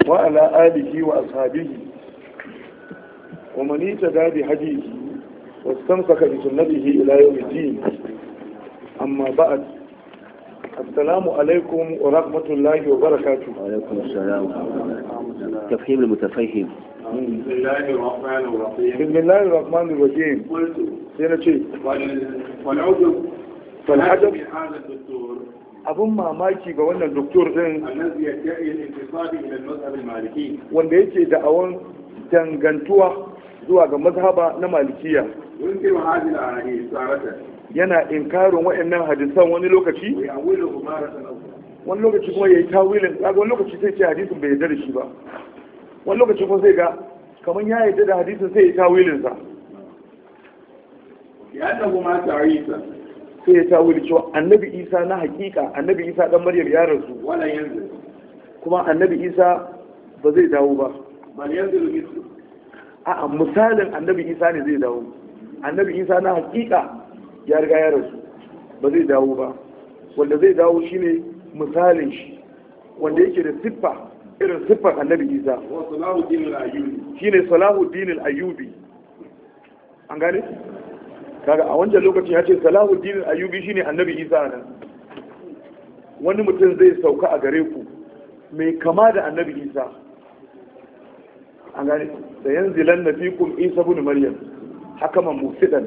وعلى آله وأصحابه ومن اهتدى بهديه واستمسك بسنته إلى يوم الدين. أما بعد، السلام عليكم ورحمة الله وبركاته. وعليكم السلام. تفهيم المتفهم. بسم الله الرحمن الرحيم. بسم الله الرحمن الرحيم. قلت سينا شيء والعجب فالعجب هذا الدكتور abun mamaki ga wannan doktor din الذي يدعي الانتصاب الى المذهب المالكي wanda yake da'awan dangantuwa zuwa ga mazhaba na malikiya, ينكر هذه الاحاديث تارة yana inkarin waɗannan hadisan wani lokaci, ويأوله مرة أخرى. wani lokaci kuma yayi tawilin, kaga wani lokaci sai ce hadisin bai yarda da shi ba, wani lokaci kuma sai ga kamar ya yarda da hadisin sai ya tawilin sa, لأنه ما تعيسى sai ya tawili cewa annabi Isa na hakika, annabi Isa dan Maryam ya rasu, ولا ينزل kuma annabi Isa ba zai dawo ba. بل ينزل مثله. A'a, misalin annabi Isa ne zai dawo. Annabi Isa na hakika ya riga ya rasu, ba zai dawo ba. Wanda zai dawo shine misalin shi, wanda yake da siffa irin siffar annabi Isa, وصلاح الدين الأيوبي. shine Salahuddin al-Ayyubi. An gane? Kaga a wancan lokacin ya ce Salahuddin al-Ayyubi shine annabi Isa nan. Wani mutum zai sauka a gare ku mai kama da annabi Isa. An gane? Da yanzilan nafikum Isa ibn Maryam hakaman mufsidan.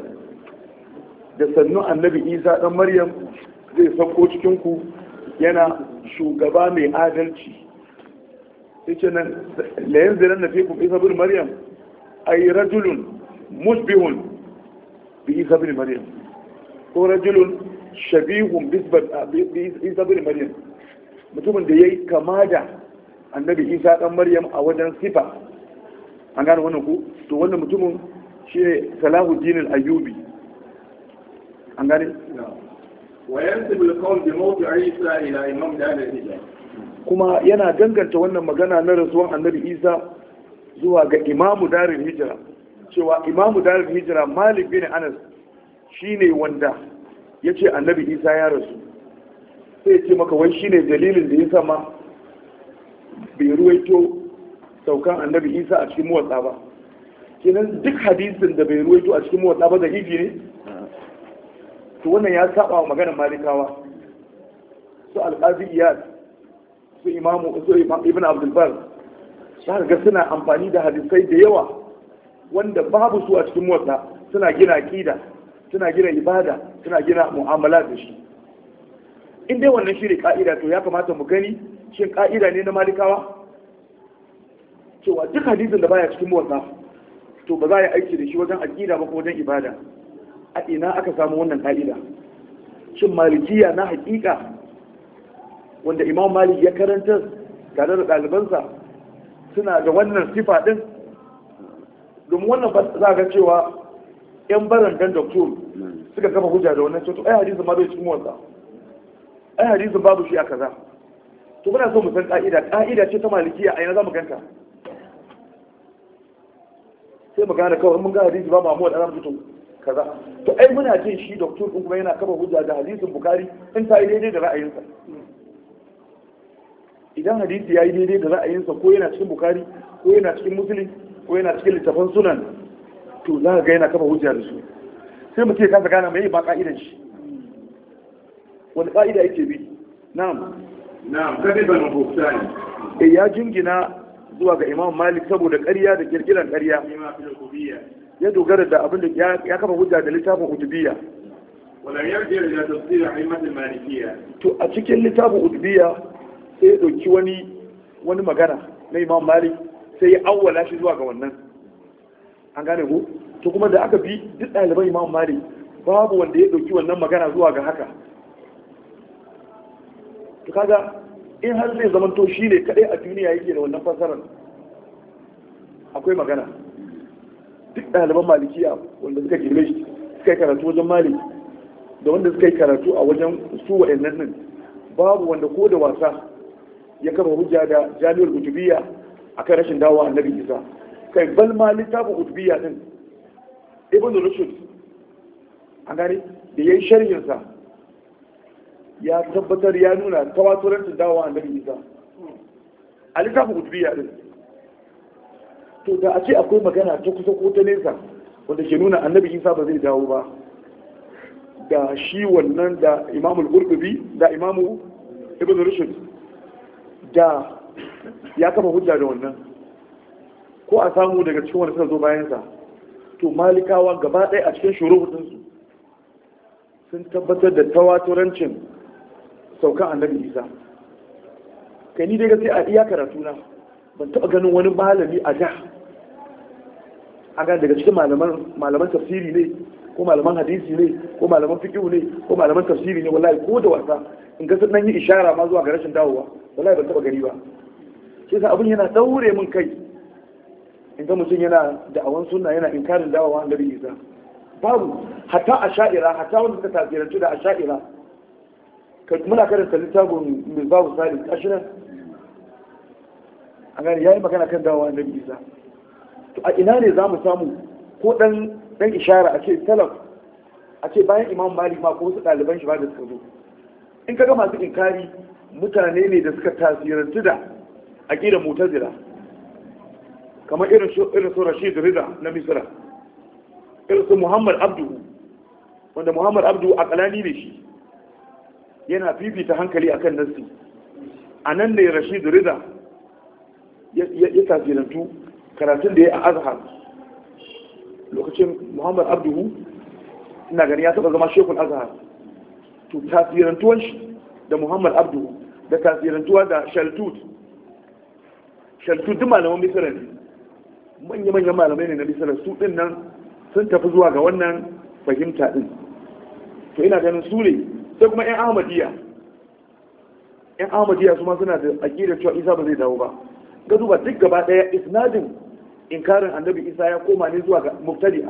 Da sannu annabi Isa dan Maryam zai sauko cikin ku yana shugaba mai adalci. Yace nan la yanzilan nafikum Isa ibn Maryam ay rajulun mushbihun bi Isa ibn Maryam, ko rajulun shabihun bi Isa ibn Maryam, mutumin da yayi kama da annabi Isa dan Maryam a wajen sifa. An gane wannan ku? To wannan mutumin shi ne Salahuddin al-Ayyubi. An gane? وينسب القول بموت عيسى إلى إمام دار الهجرة. Kuma yana danganta wannan magana na rasuwan annabi Isa zuwa ga imamu darin hijira, cewa imamu darin hijira Malik bin Anas shine wanda ya ce annabi Isa ya rasu. Sai ya ce maka wai shine dalilin da ya sama bai ruwaito saukan annabi Isa a cikin muwatsa ba. Kenan duk hadisin da bai ruwaito a cikin muwatsa ba da hifi ne? To wannan ya saba wa maganar Malikawa. Su Al-Qadi Iyad, su Imamu Ibn Abdul Bar, za ga suna amfani da hadisai da yawa wanda babu su a cikin muwatsa, suna gina aqida, suna gina ibada, suna gina mu'amala da shi. In dai wannan shi ne ka'ida, to ya kamata mu gani shin ka'ida ne na Malikawa? Cewa duk hadisin da baya cikin motsa to ba za a yi aiki da shi wajen aqida ba ko wajen ibada. A ina aka samu wannan ka'ida? Shin malikiya na hakika wanda Imam Malik ya karanta tare da ɗalibansa suna da wannan sifa din? Domin wannan ba za ga cewa yan barandan doktor suka kafa hujja da wannan cewa ai hadisin ma bai cikin motsa, ai hadisin babu shi a kaza. To muna so mu san ka'ida ce ta malikiya, a ina za mu ganta? Sai mu gane kawai mun ga hadisi ba Muhammad ana fito kaza. To ai muna jin shi doktor din kuma yana kafa hujja da hadisin Bukhari in ta yi daidai da ra'ayinsa. Idan hadisi ya yi daidai da ra'ayinsa, ko yana cikin Bukhari ko yana cikin Muslim ko yana cikin littafan sunan, to za ka ga yana kafa hujja da su. Sai mu ce kasa gane mai ba ka'idan shi, wani ka'ida yake bi. Na'am, kadiban buktani. Ya jingina zuwa ga Imam Malik saboda ƙarya da kirkiran ƙarya. Ya dogara da abin da ya kafa hujja da littafin Utubiyya. Wala yarji ila tafsir a'immat al-malikiyya. To a cikin littafin Utubiyya sai ya dauki wani magana na Imam Malik sai ya awwala shi zuwa ga wannan. An gane ko? To kuma da aka bi duk ɗaliban Imam Malik babu wanda ya dauki wannan magana zuwa ga haka. To kaga in har zai zama to shi ne kadai a duniya yake da wannan fasarar, akwai magana. Duk ɗaliban malikiya wanda suka girme shi suka yi karatu wajen Malik da wanda suka yi karatu a wajen su wa'annan nan, babu wanda ko da wasa ya kafa hujja da jami'ar Utubiyya akan rashin dawowa annabi Isa. Kai bal ma littafin Utubiyya din Ibn Rushd, an gane, da yayi sharhin sa ya tabbatar, ya nuna tawaturancin dawowa annabi Isa. a littafin kutubiya din. To da a ce akwai magana ta kusa ko ta nesa wanda ke nuna annabi isa ba zai dawo ba, da shi wannan da imamu al-qurtubi da imamu ibn rushd da ya kafa hujja da wannan, ko a samu daga cikin wanda suka zo bayansa. To malikawa gaba ɗaya a cikin shuruhudinsu sun tabbatar da tawaturancin saukan annabi isa. kai ni dai gaskiya a iya karatu na ban taɓa ganin wani malami a da a ga daga cikin malaman tafsiri ne ko malaman hadisi ne ko malaman fiqh ne ko malaman tafsiri ne, wallahi ko da wasa in ga sun nan yi ishara ma zuwa ga rashin dawowa, wallahi ban taɓa gani ba. shi yasa abin yana daure min kai in ga mutum yana da'awan sunna yana inkarin dawowa annabi isa. babu, hatta asha'ira, hatta wanda suka tasirantu da asha'ira, muna karanta littafin misbahu salih ashirin a gani yayi magana kan dawowa annabi isa. to a ina ne za mu samu ko dan ishara a ce salaf, a ce bayan imam malik ma ko wasu ɗaliban shi ba da suka zo. in kaga masu inkari mutane ne da suka tasirantu da aqidar mu'tazila, kamar irin su Rashid Rida na Misra, irin su Muhammad Abdu, wanda Muhammad Abdu aqlani ne shi, yana fifita hankali akan nassi. a nan ne Rashid Rida ya tasirantu karatun da ya a Azhar lokacin Muhammad Abdu, ina gani ya taba zama Sheikhul Azhar. to tasirantuwan shi da Muhammad Abdu da tasirantuwa da Shaltut duk malaman Misra ne, manya-manyan malamai ne na Misra. su din nan sun tafi zuwa ga wannan fahimta din. to ina ganin su ne. sai kuma 'yan Ahmadiyya su ma suna da aƙidar cewa Isa ba zai dawo ba. ga duba duk gaba ɗaya isnadin inkarin annabi Isa ya koma ne zuwa ga mubtadi'a,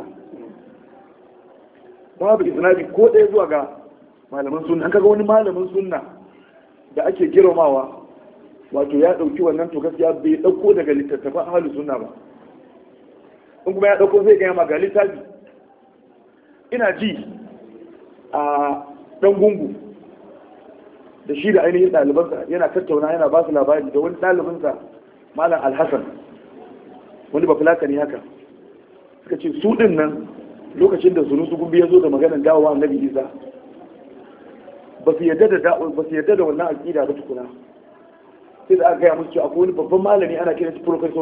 babu isnadi ko ɗaya zuwa ga malaman sunna. an kaga wani malamin sunna da ake girmamawa, wato ya ɗauki wannan, to gaskiya bai ɗauko daga littattafan ahlus sunna ba. in kuma ya ɗauko zai gaya ma ga littafi. ina ji a ɗan gungu da shi da ainihin ɗalibansa yana tattauna, yana ba su labari da wani ɗalibinsa malam alhassan, wani bafulaka ne haka. suka ce su ɗin nan lokacin da sunusu gumbi ya zo da maganar dawowa annabi isa, ba su yarda da wannan aƙida ba tukuna. sai da aka gaya musu cewa akwai wani babban malami ana kiran shi Professor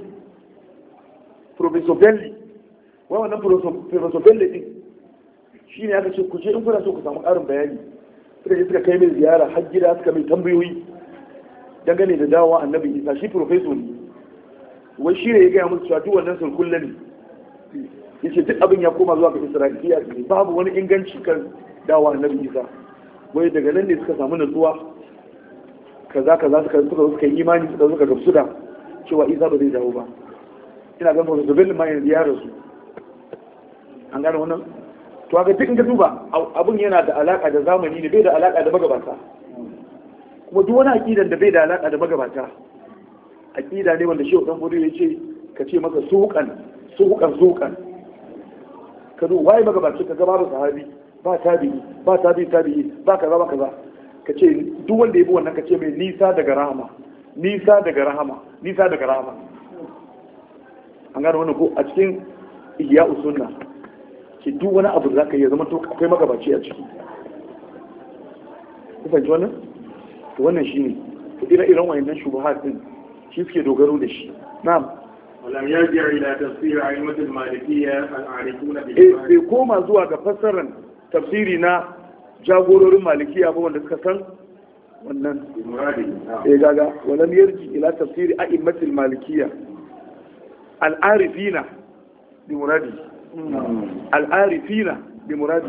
Belli. wannan Professor Belli din shi ne aka ce ku je in kuna so ku samu ƙarin bayani. suka je suka kai mai ziyara har gida, suka mai tambayoyi dangane da dawowa annabi isa. shi professor ne, wai shi ne ya gaya musu cewa duk wannan sulkulla ne. yace duk abin ya koma zuwa ga Isra'iliya ne, babu wani inganci kan dawowa annabi isa. wai daga nan ne suka samu nutsuwa kaza suka yi imani, suka gamsu da cewa isa ba zai dawo ba. ina ganin Professor Bello ma yanzu ya rasu. an gane wannan. to ga duk in ka duba abun yana da alaka da zamani ne, bai da alaka da magabata. kuma duk wani aqidan da bai da alaka da magabata aqida ne wanda Shehu Dan Fodiyo ya ce ka ce masa suhukan. ka zo waye magabaci ka ga babu sahabi, ba tabi'i, ba tabi'i, ba kaza ba kaza. ka ce duk wanda ya bi wannan ka ce mai nisa daga rahama. an gane wannan ko a cikin Ihya'us Sunna ke duk wani abu da zaka yi zama to akwai magabaci a ciki. ku fahimci wannan? to wannan shine to ire-iren wayannan shubuhat din shi suke dogaro da shi. na'am. ولم يرجع إلى تفسير أئمة المالكية العارفون بالإجماع. bai koma zuwa ga fassarar tafsiri na jagororin malikiya ba wanda suka san wannan. gaga walam yarji ila tafsiri a'immatil malikiyya al'arifina bi muradi. al'arifina bi muradi.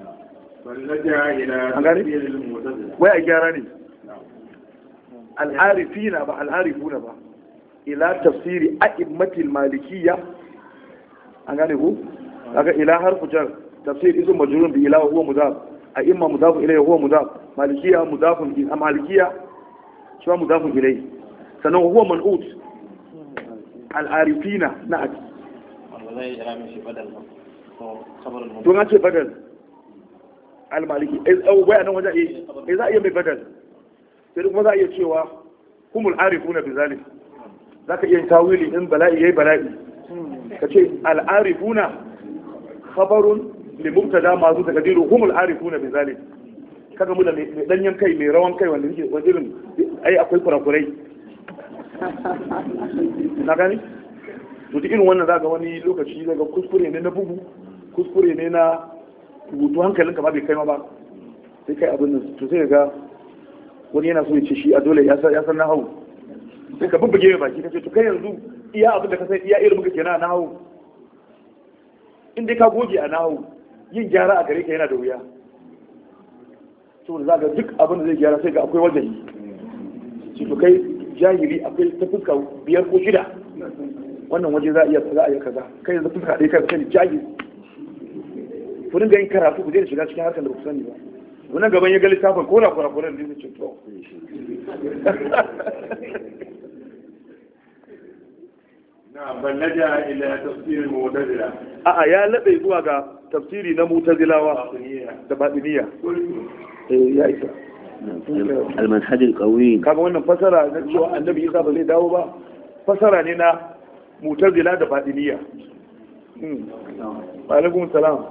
wai a gyara ne, al'arifina ba al'arifuna ba. ila tafsiri a'immatil malikiyya. an gane ku kaga ila harfu jar, tafsir ism majrurun bi ila huwa mudaf, a'imma mudaf ilayhi huwa mudaf, malikiyya mudafun bi malikiyya shi ma mudafun ilayhi, sannan huwa man'ut al-arifina na'at. don an ce badal al-maliki wai anan wajen za a iya mai badal, sai kuma za a iya cewa humul arifuna bi zalik zaka iya tawili in bala'i yayi bala'i kace al arifuna khabarun li mubtada ma zu takdiru humul arifuna bi zalik kaga mu da mai danyen kai mai rawan kai wanda yake wajirin ai akwai kurakurai na gani to duk irin wannan zaka wani lokaci daga kuskure ne na bugu kuskure ne na rubutu hankalinka ba bai kai ma ba sai kai abin nan to sai ga wani yana so ya ce shi a dole ya san na hau sai ka bubbuge mai baki kace to kai yanzu iya abin da ka san iya irin muka kenan na hau in dai ka goge a nahu yin gyara a gare ka yana da wuya to da zaka duk abin da zai gyara sai ga akwai wajen shi to kai jahili akwai ta fuska 5 ko 6 wannan waje za a iya kaza kai yanzu fuska ɗaya kai sani jahili ku dinga yin karatu ku je shiga cikin harkar da ku sani ba wannan gaban ya ga littafin ko na kurakuran da zai ce to na ballaja ila tafsir mu'tazila ya labe zuwa ga tafsiri na mu'tazilawa da batiniya ya isa al-manhaj al-qawi kaga wannan fasara na cewa annabi Isa ba zai dawo ba fasara ne na mu'tazila da batiniya wa alaikum salam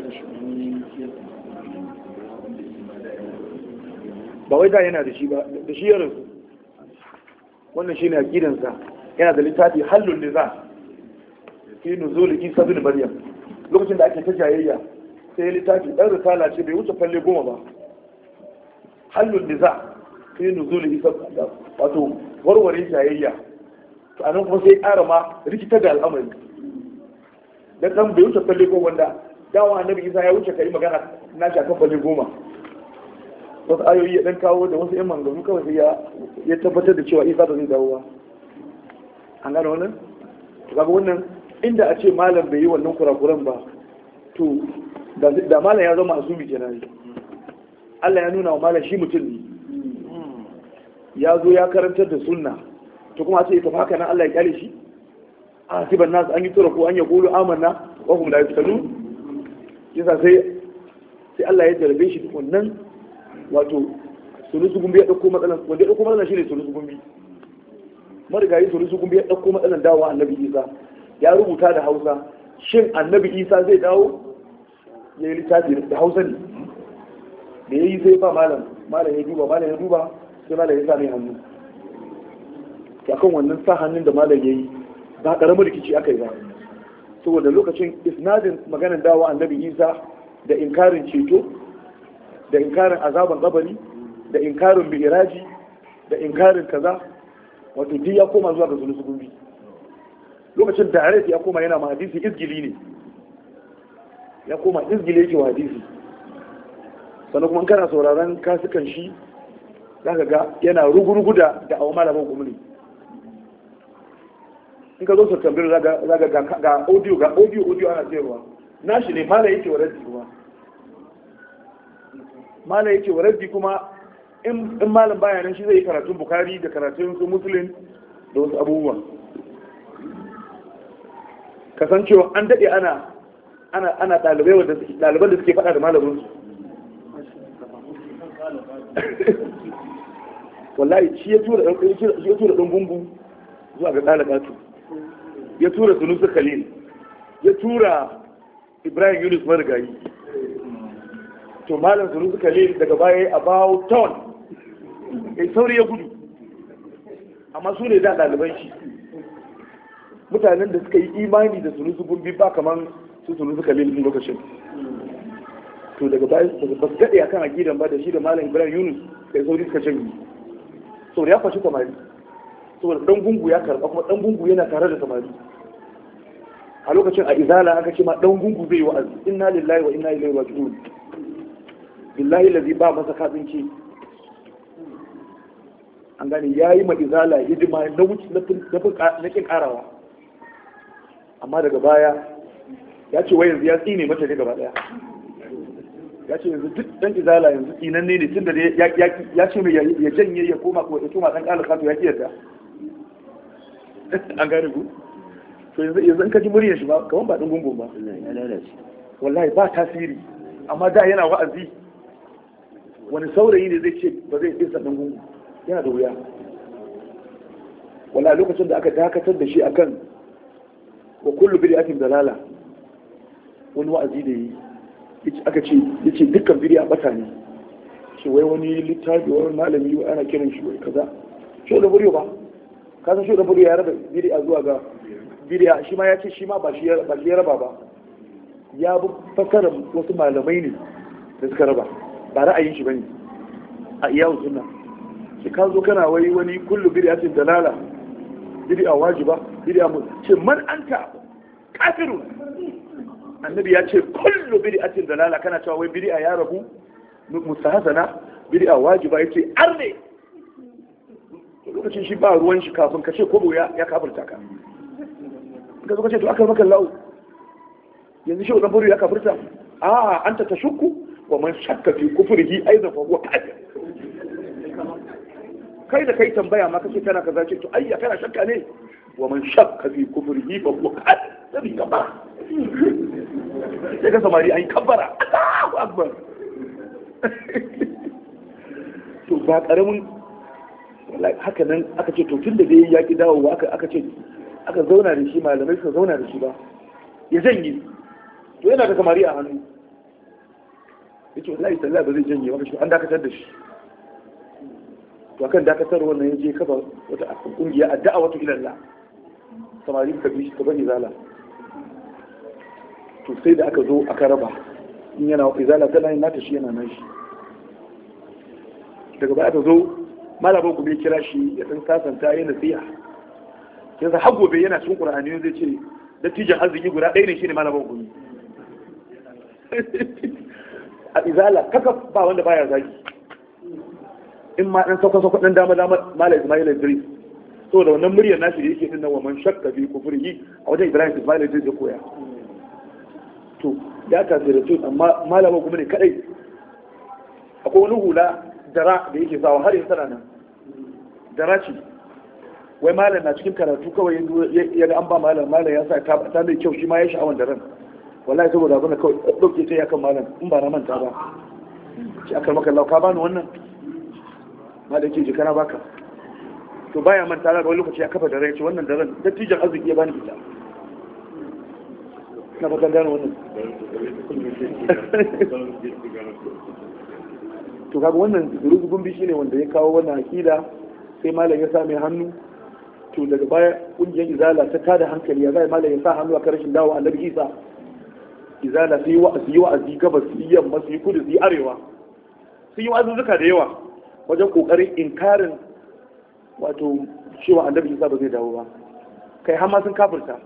ba wai da yana da shi ba da shi ya rasu wannan shine aqidansa yana da littafi hallun niza fi nuzul Isa bin Maryam lokacin da ake ta jayayya sai littafi dan risala ce bai wuce falle 10 ba hallun niza fi nuzul Isa wato warware jayayya to anan kuma sai ƙara ma rikitar da al'amari dan bai wuce falle 10 wanda dawo annabi Isa ya wuce kai magana na shi akan falle 10 wasu ayoyi ya dan kawo da wasu yan mangaru kawai sai ya tabbatar da cewa Isa ba zai dawo ba an gane wannan to kaga wannan inda a ce malam bai yi wannan kurakuran ba to da malam ya zama asumi kenan Allah ya nuna wa malam shi mutum ne ya zo ya karantar da sunna to kuma a ce ita haka nan Allah ya kyale shi a siban nasu an yi tura ko an ya kulu amanna wa hum la yaftanu yasa sai Allah ya jarabe shi wannan wato sulusu gumbi ya dauko matsalan wanda ya dauko matsalan shine sulusu gumbi marigayi sulusu gumbi ya dauko matsalan dawowa annabi Isa ya rubuta da Hausa shin annabi Isa zai dawo ya yi littafi da Hausa ne da yayi sai fa malam ya duba sai malam ya sa mai hannu akan wannan sa hannun da malam yayi ba karamin rikici aka yi ba saboda lokacin isnadin maganar dawowa annabi Isa da inkarin ceto da inkarin azaban kabari da inkarin mi'raji da inkarin kaza wato duk ya koma zuwa ga sulusu gumbi lokacin da hadisi ya koma yana ma hadisi izgili ne ya koma izgili yake wa hadisi sannan kuma kana sauraron kasukan shi zaka ga yana rugurugu da awon malaman gumuli in ka zo su tambayar zaga ga audio ana sayarwa nashi ne mala yake wa raddi kuma mala yake wa raddi kuma in malam baya nan shi zai yi karatun Bukhari da karatun su Muslim da wasu abubuwa kasancewa an dade ana ɗaliban da suke faɗa da malamin su wallahi shi ya tura ɗan gungu zuwa ga ɗalibatu ya tura Sunusi Khalil ya tura Ibrahim Yunus Marigayi to malam Sunusi Khalil daga baya about town kai sauri ya gudu amma su ne da ɗaliban shi mutanen da suka yi imani da Sunusi Gumbi ba kamar su Sunusi Khalil din lokacin to daga baya ba su daɗe akan aqidan ba da shi da malam Ibrahim Yunus kai sauri suka canji saboda ya fashi samari saboda dan gungu ya karba kuma dan gungu yana tare da samari a lokacin a izala aka ce ma dan gungu zai yi wa'azi inna lillahi wa inna ilaihi raji'un billahi lazi ba masa katsinci an gane yayi ma izala hidima na wuce na kin karawa amma daga baya ya ce wai yanzu ya tsine mata ne gaba daya ya ce yanzu duk dan izala yanzu tsinanne ne tunda ya ce mai ya janye ya koma dan kalaka to ya ki yarda an gane ku to yanzu in ka ji muryar shi ba kaman ba din gungun ba ya lalace wallahi ba tasiri amma da yana wa'azi wani saurayi ne zai ce ba zai isa dan gungun yana da wuya wala lokacin da aka dakatar da shi akan wa kullu bid'atin dalala wani wa'azi da yi aka ce yace dukkan bid'a bata ne ce wai wani littafi wani malami wai ana kiran shi wai kaza shi da buriyo ba ka san shi da buriyo ya raba bid'a zuwa ga bid'a shi ma ya ce shi ma ba shi ya raba ba ya bi fasara wasu malamai ne da suka raba ba ra'ayin shi bane a iya sunna shi ka zo kana wai wani kullu bid'atin dalala bid'a wajiba bid'a mu ce man anta kafirun annabi ya ce kullu bid'atin dalala kana cewa wai bid'a ya rabu mustahsana bid'a wajiba yace arne lokacin shi ba ruwan shi kafin ka ce kobo ya kafirta ka ka zo ka ce to aka maka lau yanzu shi wannan buru ya kafirta a anta tashukku wa man shakka fi kufrihi aidan fa huwa kafir kai da kai tambaya ma kace kana kaza ce to ayya kana shakka ne wa man shakka fi kufrihi fa huwa kafir sai ka ba sai ka samari an kabbara Allahu akbar to ba karamin haka nan aka ce to tunda dai ya ki dawowa aka ce aka zauna da shi malamai suka zauna da shi ba ya janye to yana da samari a hannu yace wallahi sallah ba zai janye ba shi an dakatar da shi to akan dakatar wannan yaje kafa wata kungiya addu'a wata ila Allah samari ka bi shi ka bani zala to sai da aka zo aka raba in yana izala tana yin nata shi yana nan shi daga baya aka zo malamin ku bai kira shi ya san sasanta yana nasiha sai sa hago bai yana cikin qur'ani zai ce dattijan arziki guda ɗaya ne shine malamin ku a izala kaka ba wanda baya zagi in ma dan sauka dan dama malam Ismail Idris so da wannan muryar nashi da yake dinnan wa man shakka bi kufrihi a wajen Ibrahim Ismail Idris ya koya to ya tasiri to amma malamin kuma ne kadai akwai wani hula dara da yake sawa har yanzu tana nan dara ce wai malam na cikin karatu kawai ya ga an ba malam ya sa ta mai kyau shi ma ya sha'awan daren wallahi saboda abin da kawai ɗauke ta yakan malam in ba na manta ba shi aka maka lau ka bani wannan ma da yake jika na baka to baya manta da wani lokaci ya kafa dare ce wannan daren dattijan arziki ya bani ita na fatan gane wannan to kaga wannan rugugun bishi ne wanda ya kawo wannan akida sai malam ya sa mai hannu to daga baya kungiyar izala ta tada hankali ya zai malam ya sa hannu a karshen dawo annabi Isa izala su yi wa'azi gabas su yi yamma su yi kudu su yi arewa su yi wa'azuzzuka da yawa wajen kokarin inkarin wato cewa annabi Isa ba zai dawo ba kai har ma sun kafirta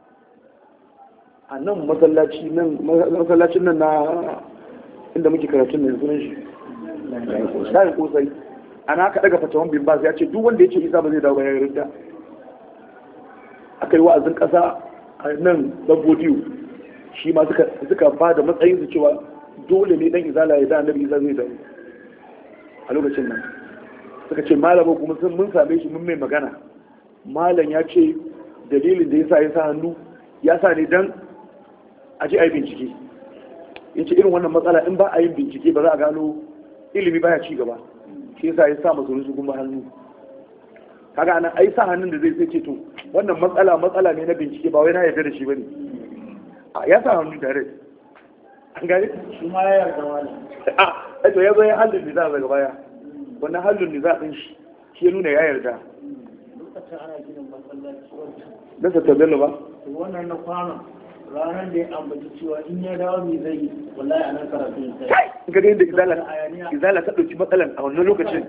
a nan masallacin nan na inda muke karatun nan sunan shi shayin kosai ana aka daga fatawan bin bas ya ce duk wanda ya ce Isa ba zai dawo ba ya yi ridda aka yi wa'azin kasa a nan dabbodiyo shi ma suka ba da matsayin su cewa dole ne dan izala ya da annabi Isa zai dawo a lokacin nan suka ce malamin kuma mun same shi mun mai magana malam ya ce dalilin da ya sa hannu ya sa ne dan a ji a yi bincike ya ce irin wannan matsala in ba a yin bincike ba za a gano ilimi baya ci gaba shi yasa ya sa masu su kuma hannu kaga anan ai sa hannun da zai sai ce to wannan matsala ne na bincike ba wai na yarda da shi bane ya sa hannu tare an gane shi ma ya yarda wani a to ya zo ya halin da za daga baya wannan halin da za din shi ya nuna ya yarda lokacin ana ginin masallaci da ta tabbata ba wannan na kwana ranar da ya ambaci cewa in ya dawo mai zai yi wallahi a nan karatu ya sai kai ga yadda izala ta dauki matsalan a wannan lokacin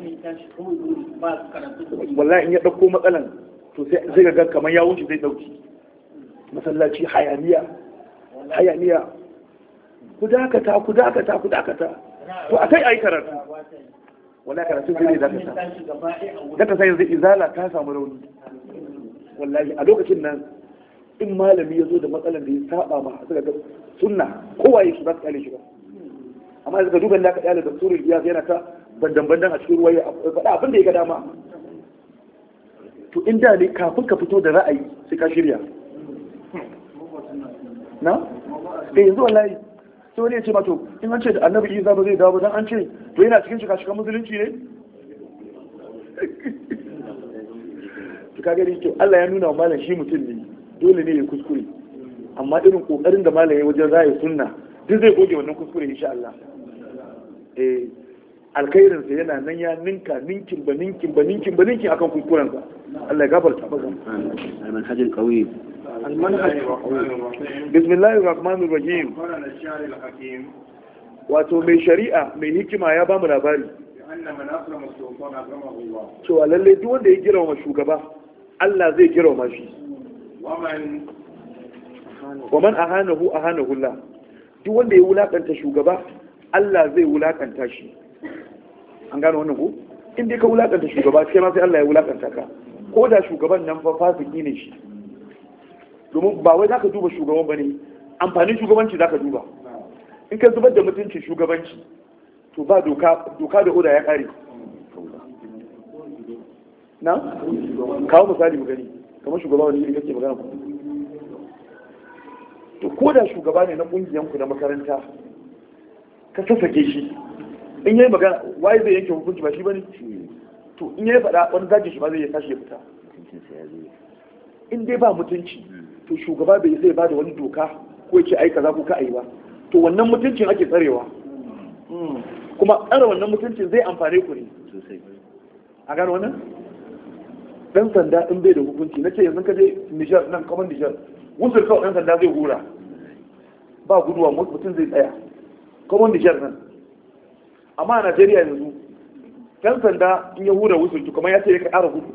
wallahi in ya dauko matsalan to sai zai ga kamar ya wuce zai dauki masallaci hayaniya ku dakata to a kai ayi karatu wallahi karatu zai ne dakata daga sai yanzu izala ta samu rauni wallahi a lokacin nan in malami ya zo da matsalan da ya saba ma suka ga sunna kowa ya shi ba su kyale shi ba amma daga duban da aka kyale da surul iyaz yana ta bandan a cikin ruwa ya faɗa abin da ya ga dama to in da ne kafin ka fito da ra'ayi sai ka shirya na yanzu wallahi sai wani ya ce ma to in an ce da annabi Isa ba zai dawo ba dan an ce to yana cikin shika-shikan musulunci ne ka gani to Allah ya nuna wa malam shi mutum ne dole ne ya kuskure amma irin kokarin da malam ya wajen raya sunna duk zai goge wannan kuskure insha Allah alkhairin sa yana nan ya ninka ninkin ba ninkin ba ninkin ba ninkin akan kuskuren sa Allah ya gafarta masa المنهج القوي bismillahir rahmanir rahim wato mai shari'a mai hikima ya bamu labari cewa lalle duk wanda ya girma shugaba Allah zai girma shi wa man ahanahu ahanahu Allah duk wanda ya wulakanta shugaba Allah zai wulakanta shi an gano wannan ko in dai ka wulakanta shugaba sai ma sai Allah ya wulakanta ka ko da shugaban nan fa fasiki ne shi domin ba wai zaka duba shugaban bane amfanin shugabanci zaka duba in ka zubar da mutuncin shugabanci to ba doka da oda ya kare na kawo misali mu gani kamar shugaba wani iri kake magana ku to ko da shugaba ne na kungiyan ku na makaranta ka sassake shi in yayi magana waye zai yanke hukunci ba shi bane to in yayi faɗa wani zaki shi ba zai tashi ya fita in dai ba mutunci to shugaba bai zai ba da wani doka ko ya ce ai kaza ko ka ai ba to wannan mutuncin ake tsarewa kuma tsare wannan mutuncin zai amfane ku ne a gano wannan dan sanda in bai da hukunci na ce yanzu ka je Nijar nan kamar Nijar wusul kawai dan sanda zai hura ba guduwa mutum zai tsaya kamar Nijar nan amma a Najeriya yanzu dan sanda in ya hura wusul to kamar ya ce ya ƙara gudu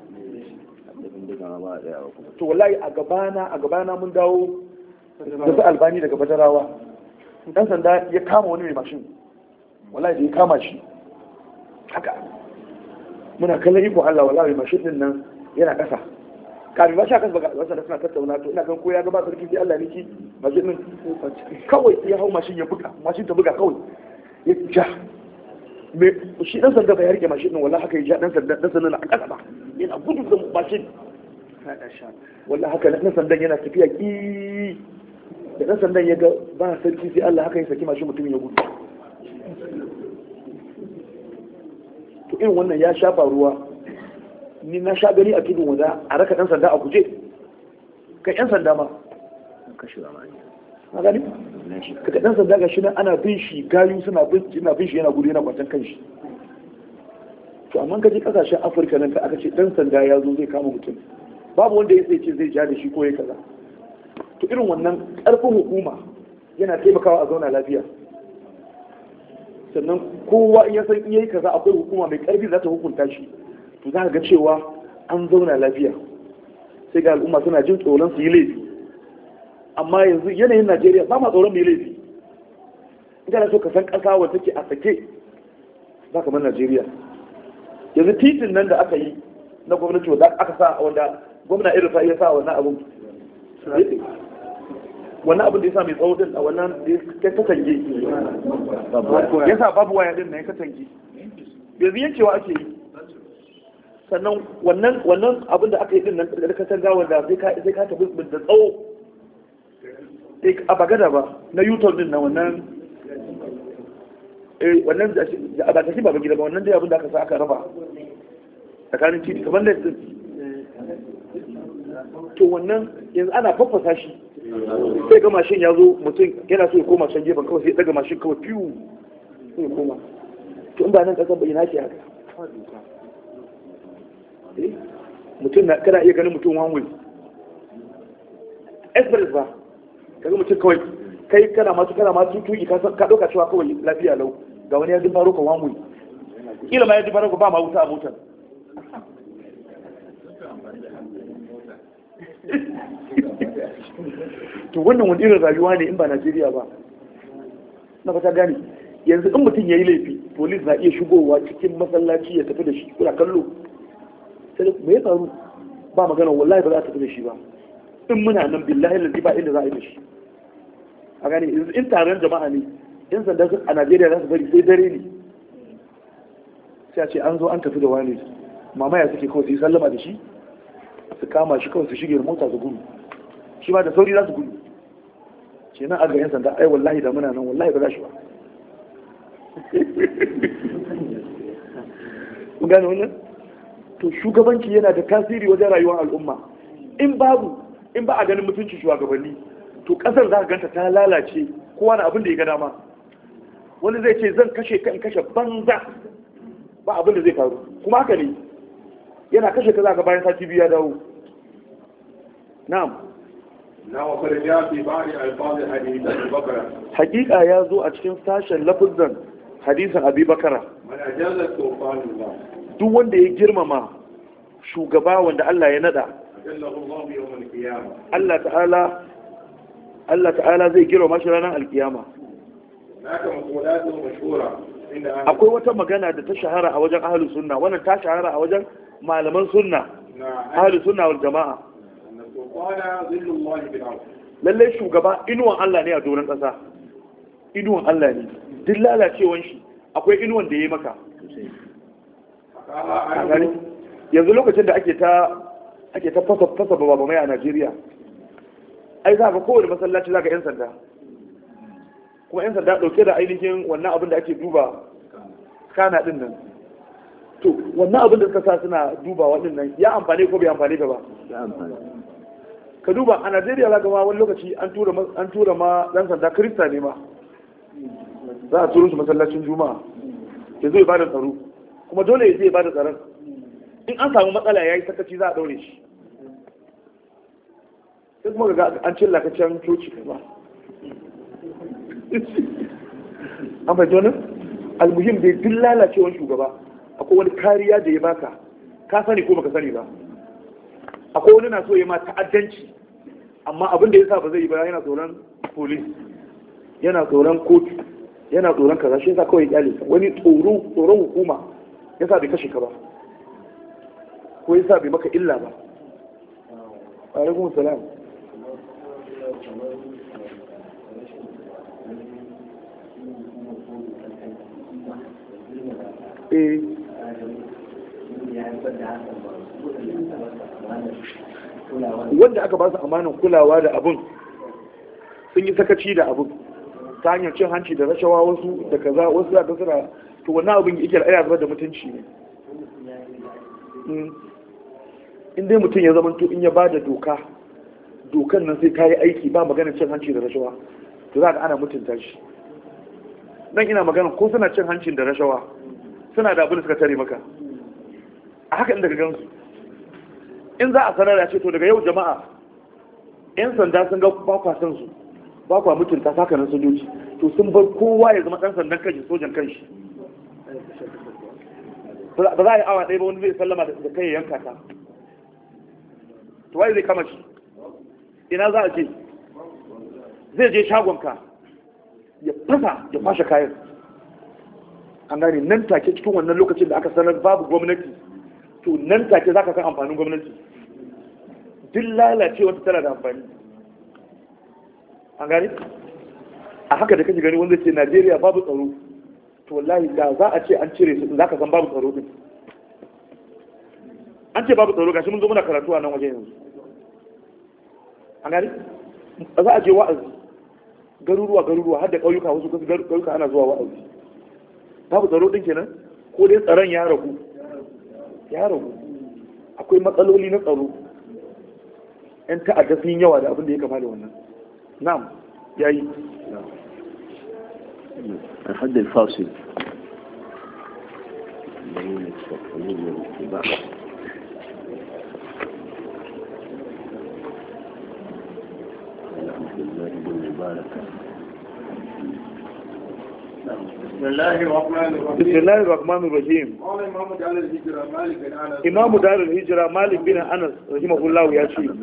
to wallahi a gabana mun dawo da su Albani daga Badarawa dan sanda ya kama wani mai mashin wallahi da ya kama shi haka muna kallon iko Allah wallahi mashin din nan yana kasa kafin ba shi kasa ba wasa da suna tattauna to ina kan ko ya ga ba sarki sai Allah ne ki mashin din kawai ya hau mashin ya buga mashin ta buga kawai ya ja me shi dan sanda bai rike mashin din wallahi haka ya ja dan sanda na kasa ba yana gudu da mashin wallahi haka dan sandan yana tafiya ki da ɗan sandan ya ga ba sarki sai Allah haka ya saki mashi mutum ya gudu to irin wannan ya sha faruwa ni na sha gani a tudun wada a raka ɗan sanda a guje kan ƴan sanda ma gani kaga ɗan sanda ga shi nan ana bin shi gayu suna bin shi yana gudu yana kwatan kan shi to amma ka je ƙasashen Afirka nan ka aka ce ɗan sanda ya zo zai kama mutum babu wanda ya ce zai ja da shi ko ya kaza to irin wannan ƙarfin hukuma yana taimakawa a zauna lafiya sannan kowa in ya san iya yi kaza akwai hukuma mai ƙarfi za ta hukunta shi to za ka ga cewa an zauna lafiya sai ga al'umma suna jin tsoron su yi laifi amma yanzu yanayin Najeriya ba ma tsoron mai laifi in kana so ka san ƙasa wanda take a sake za ka bar Najeriya yanzu titin nan da aka yi na gwamnati wanda aka sa wanda gwamna irin sa iya sa wannan abun wannan abin da ya sa mai tsawo din a wannan da ya katange ya sa babu waya din na ya katange yanzu yankewa ake yi sannan wannan abin da aka yi din nan da katanga wanda sai ka tafi da tsawo a bagada ba na yuton din na wannan wannan ba ta shi ba gida ba wannan dai abin da aka sa aka raba tsakanin titi kamar da to wannan yanzu ana faffasa shi sai ga mashin ya zo mutum yana so ya koma can gefen kawai sai daga mashin kawai fiyu sai ya koma to in ba nan kasar bayyana ke haka mutum na kana iya ganin mutum one way express ba kaga mutum kawai kai kana masu tuki ka ɗauka cewa kawai lafiya lau ga wani ya dubaro ka one way kila ma ya dubaro ka ba ma wuta a motar to wannan wani irin rayuwa ne in ba Najeriya ba na fata gani yanzu in mutum ya yi laifi police na iya shigowa cikin masallaci ya tafi da shi kuna kallo sai me ya faru ba magana wallahi ba za a tafi da shi ba in muna nan billahi lalzi ba inda za a yi da shi a gani in taron jama'a ne in sanda a Najeriya za su bari sai dare ne sai a ce an zo an tafi da wani mamaya suke kawai su yi sallama da shi su kama shi kawai su shige mota su gudu shi ma da sauri za su gudu ce nan aga yan sanda ai wallahi da muna nan wallahi ba za shi ba kun gane wannan to shugabanci yana da tasiri wajen rayuwar al'umma. In ba a ganin mutunci shugabanni, to kasar za ka ganta ta lalace, kowa na abin da ya ga dama. Wani zai ce zan kashe ka in kashe banza, ba abin da zai faru, kuma haka ne. Yana kashe ka za ka bayan sati biyu ya dawo. Na'am. na wa farja fi ba'd alfaz hadith Abu Bakr. Hakika ya zo a cikin sashen lafazan hadisin Abi Bakara. Man ajaza tawfanullah. Duk wanda ya girmama shugaba wanda Allah ya nada, ajallahu Allah yawm al-qiyamah. Allah ta'ala zai girmama shi ranar alkiyama. Naka maqulatu mashhura inda akwai wata magana da ta shahara a wajen ahlus sunna, wannan ta shahara a wajen malaman sunna, ahlus sunna wal jama'a. Qala zillullahi bil ard. Lalle shugaba inuwan Allah ne a doron ƙasa. Inuwan Allah ne. Duk lalacewan shi akwai inuwan da ya yi maka. Yanzu lokacin da ake ta fasa babamai a Najeriya, ai za ka kowane masallaci za ka 'yan sanda, kuma 'yan sanda ɗauke da ainihin wannan abin da ake duba kana ɗin nan. To wannan abin da suka sa suna duba waɗannan ya amfani ko bai amfani ka ba? Ka duba a Najeriya za ka ma wani lokaci an tura ma ɗan sanda Kirista ne ma, za a turo shi masallacin Juma'a ya zo ya bada tsaro, kuma dole ya je ya bada tsaron. In an samu matsala ya yi sakaci za a ɗaure shi, sai kuma ga an cilla ka can coci ba. An bai jonin almuhim da duk lalacewan shugaba akwai wani kariya da ya baka, ka sani ko baka sani ba. Akwai wani na so ya ma ta'addanci, amma abin da ya sa ba zai yi ba, yana tsoron polis, yana tsoron kotu, yana tsoron kaza, shi yasa kawai kyale ka. Wani tsoron hukuma yasa bai kashe ka ba, ko yasa bai maka illa ba. Alaikum salam. Wanda aka ba su amanin kulawa da abun sun yi sakaci da abun ta hanyar cin hanci da rashawa, wasu da kaza, wasu da ta suna, to wannan abin yake da zubar da mutunci ne. In dai mutum ya zama to in ya ba da dokan nan sai ta yi aiki, ba maganar cin hanci da rashawa, to za ka ana mutunta shi. nan ina magana ko suna cin hancin da rashawa, suna da abin da suka tare maka a haka inda ka gansu. In za a sanar da ce to daga yau jama'a 'yan sanda sun ga ba kwa san su, ba kwa mutunta sakanin sojoji, to sun bar kowa ya zama ɗan sandan kanshi, sojan kanshi. ba za a yi awa ɗaya ba wani zai sallama da kai ya yanka ta, to wai zai kama shi ina za a ce? Zai je shagonka ya fasa ya kwashe kayan. An gane nan take cikin wannan lokacin da aka sanar babu gwamnati, to nan take za ka san amfanin gwamnati. Duk lalacewa tana da amfani. An gane a haka da kake gani wanda ce Najeriya babu tsaro, to wallahi da za a ce an cire su za ka san babu tsaro din. An ce babu tsaro, gashi mun zo muna karatu a nan waje yanzu. An gane ba za a je wa'azi garuruwa har da ƙauyuka, wasu ƙauyuka ana zuwa wa'azi. Babu tsaro din kenan, ko dai tsaron ya ragu. Akwai matsaloli na tsaro, 'yan ta'adda sun yawa da abin da ya kama da wannan. Na'am, yayi. الحد الفاصل بسم الله الرحمن الرحيم. قال إمام دار الهجرة مالك بن أنس. إمام دار الهجرة مالك بن أنس رحمه الله يا شيخ.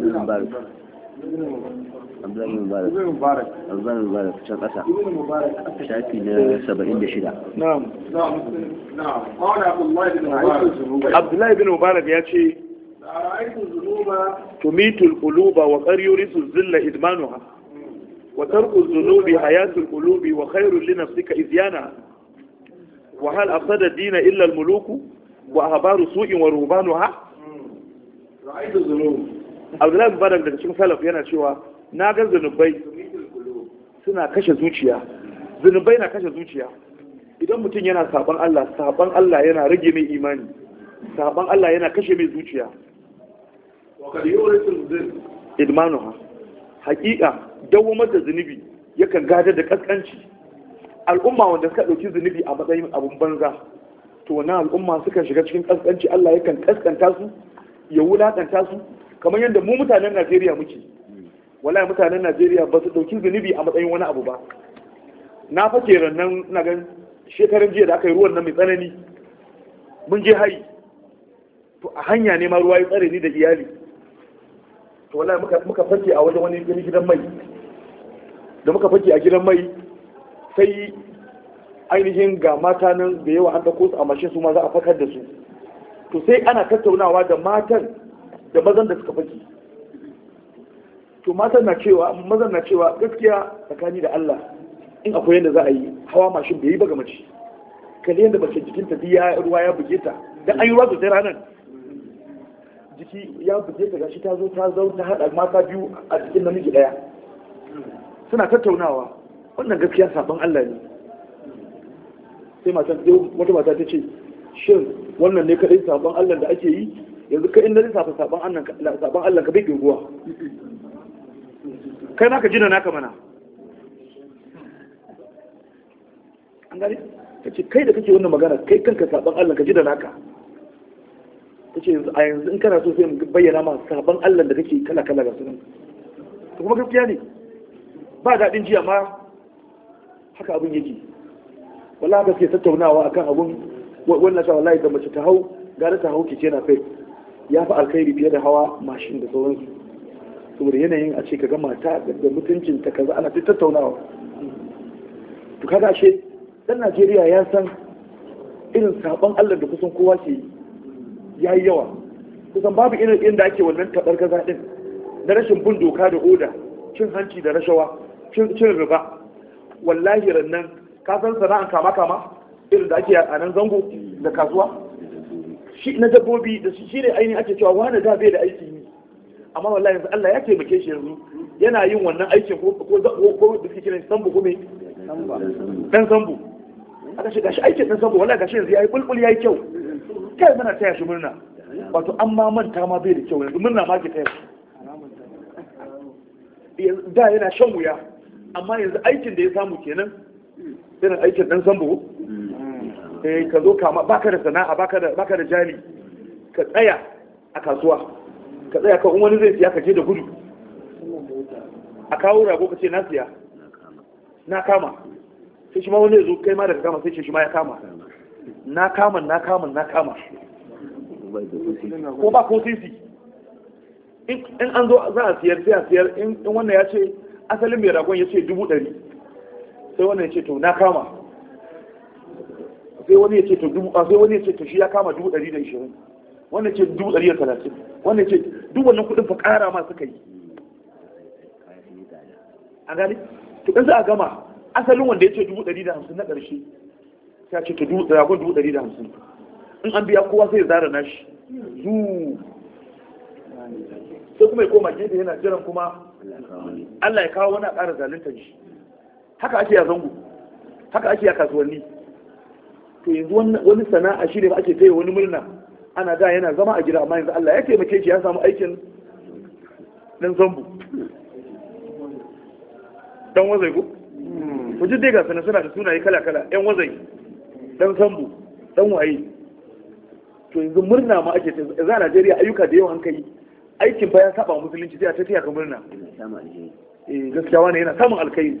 عبد الله بن مبارك can ƙasa shafi na 76. نعم قال عبد الله بن مبارك. عبد الله بن مبارك ya ce رأيت الذنوب تميت القلوب وقد يورث الذل إدمانها وترك الذنوب حياة القلوب وخير لنفسك إذيانها وهل أفسد الدين إلا الملوك وأهبار سوء ورهبانها. رأيت الذنوب. عبد الله بن مبارك daga cikin salaf yana cewa na ga zunubai suna kashe zuciya. Zunubai na kashe zuciya. Idan mutum yana saban Allah yana rage mai imani. saban Allah yana kashe mai zuciya وقد يورث الذل idmanuha haƙiƙa dawamar da zunubi yakan gadar da kaskanci. Al'umma wanda suka ɗauki zunubi a matsayin abun banza to wannan al'umma suka shiga cikin kaskanci. Allah yakan kaskanta su ya wulakanta su kamar yadda mu mutanen Najeriya muke. Wallahi mutanen Najeriya ba su ɗauki zunubi a matsayin wani abu ba. Na fake rannan na gan shekaran jiya da aka yi ruwan nan mai tsanani mun je hayi to a hanya ne ma ruwa ya tsare ni da iyali to wallahi muka fake a wajen wani gidan mai da muka fake a gidan mai sai ainihin ga mata nan da yawa an ɗauko su a mashin su ma za a fakar da su to sai ana tattaunawa da matan da mazan da suka fake to matan na cewa mazan na cewa gaskiya tsakani da Allah in akwai yadda za a yi hawa mashin bai yi ba ga mace kalli yadda mace jikinta biya ruwa ya buge ta dan an yi ruwa sosai ranar jiki ya buge ta gashi ta zo ta haɗa mata biyu a cikin namiji ɗaya suna tattaunawa wannan gaskiya sabon Allah ne sai wata mata ta ce shin wannan ne kaɗai sabon Allah da ake yi yanzu ka inda lissafa sabon Allah ka bai ruwa kai ma ka jina naka mana an gani ta ce kai da kake wannan magana kai kanka sabon Allah ka jina naka ta ce a yanzu in kana so sai mu bayyana ma sabon Allah da kake kala kala ga sunan to kuma gaskiya ne ba daɗin jiya ma haka abin yake wallahi haka suke tattaunawa akan abun wannan sa wallahi da mace ta hau gara ta hau keke na kai ya fi alkhairi fiye da hawa mashin da sauransu saboda yanayin a ce ka ga mata da mutuncin ta kaza ana ta tattaunawa to kaga ashe dan Najeriya ya san irin sabon Allah da kusan kowa ke ya yi yawa kusan babu irin inda ake wannan tabar gaza din na rashin bin doka da oda cin hanci da rashawa cin riba wallahi rannan ka san sana'an kama irin da ake a nan zango da kasuwa shi na dabbobi da shi ne ainihin ake cewa wani da bai da aiki yi amma wallahi yanzu Allah ya taimake shi yanzu yana yin wannan aikin ko da suke kiran sambu ko me dan sambu aka ce gashi aikin dan sambu wallahi gashi yanzu yayi bulbul yayi kyau kai muna taya shi murna wato an ma manta ma bai da kyau yanzu murna ma ke taya shi da yana shan wuya amma yanzu aikin da ya samu kenan irin aikin dan sambu ka zo kama baka da sana'a baka da jali ka tsaya a kasuwa ka tsaya ka wani zai siya ka je da gudu a kawo rago ka ce na siya na kama sai shi ma wani zo kai ma daga kama sai ce shi ma ya kama na kama ko ba ko sisi in an zo za a siyar sai a siyar in wannan ya ce asalin mai ragon ya ce 100 sai wannan ya ce to na kama sai wani ya ce to shi ya kama 120 wannan ce 130 wannan ce duk wannan kudin fa kara ma suka yi a gani to in za a gama asalin wanda ya ce 150 na ƙarshe ya ce to ragon 150 in an biya kowa sai ya zara nashi sai kuma ya koma gefe yana jiran kuma Allah ya kawo wani a ƙara zalunta shi haka ake a zango haka ake a kasuwanni to yanzu wani sana'a shi ne ba ake taya wani murna ana da yana zama a gida amma yanzu Allah ya taimake shi ya samu aikin dan zambu dan wazai ko ku ji dai ga suna da sunaye kala kala yan wazai dan zambu dan waye to yanzu murna ma ake za a Najeriya ayyuka da yawan kai aikin ba ya saba musulunci sai a ta taya ka murna gaskiya wani yana samun alkhairi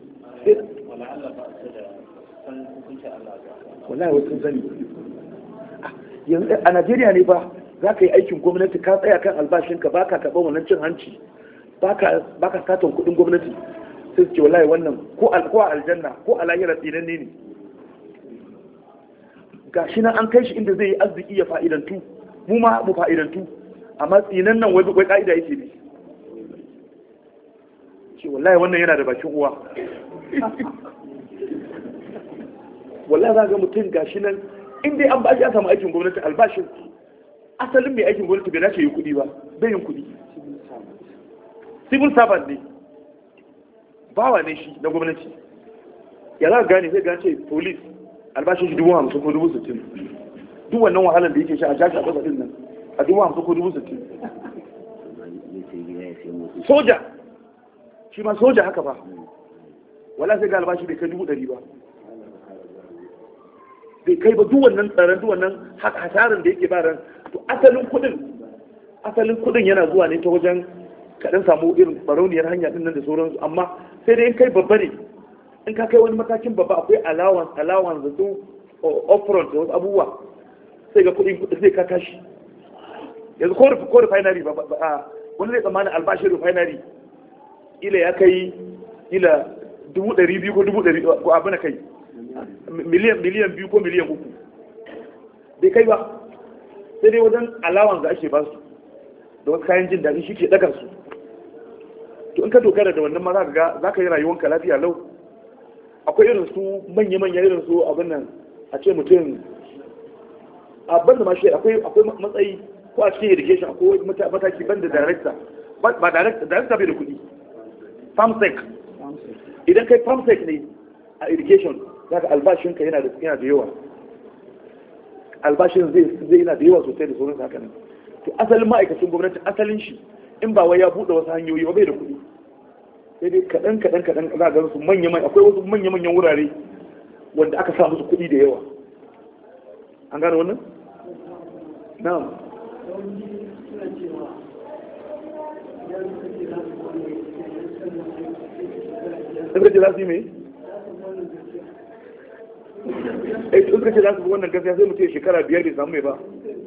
wallahi wasu sani yanzu a Najeriya ne ba za ka yi aikin gwamnati ka tsaya kan albashinka ba ka taɓa wannan cin hanci ba ka satan kuɗin gwamnati sai su ce wallahi wannan ko a aljanna ko a lahira tsinanne ne ga shi nan an kai shi inda zai yi arziki ya fa'idantu mu ma mu fa'idantu amma tsinan nan wai ka'ida yake ne ce wallahi wannan yana da bakin uwa wallahi za ga mutum gashi nan in dai an ba shi ya samu aikin gwamnati albashin asalin mai aikin gwamnati bai dace yi kuɗi ba bai yin kuɗi civil servant ne bawa ne shi na gwamnati ya za ka gane sai gane ce police albashin shi 50,000 ko 60,000 duk wannan wahalar da yake sha a jashi a ƙasa din nan a 50,000 ko 60,000. Soja shi ma soja haka ba, wala sai ga albashi bai kai 100,000 ba, bai kai ba. duk wannan tsaron, duk wannan hasarin da yake ba ran, to asalin kudin yana zuwa ne ta wajen kaɗan samu irin barauniyar hanya din nan da sauransu. Amma sai dai in kai babba ne, in ka kai wani matakin babba akwai allowance da su upfront da wasu abubuwa, sai ga kudin zai ka tashi. Yanzu ko refinery ba wani zai tsammanin albashin refinery ila ya kai ila 200,000 ko 100,000 ko abin kai miliyan 2 ko miliyan 3 bai kai ba. Sai dai wajen allowance da ake ba su da wasu kayan jin daɗi shi ke ɗaga su. To in ka dogara da wannan ma za ka yi rayuwanka lafiya lau. Akwai irin su manya-manya irin su abin nan, a ce mutum a banda ma shi akwai matsayi ko a cikin education akwai mataki banda director, ba director bai da kuɗi. Famsec, idan kai famsec ne a education za ka albashinka yana da yawa, albashin zai yana da yawa sosai da sauran haka nan. To asalin ma'aikacin gwamnati asalin shi in ba wai ya buɗe wasu hanyoyi ba bai da kuɗi, sai dai kaɗan za a ga su akwai wasu manya-manyan wurare wanda aka sa musu kuɗi da yawa. An gane wannan? Na'am. Suka ce za su yi mai? Suka ce za su fi wannan gaskiya sai mutum shekara 5 bai samu mai ba.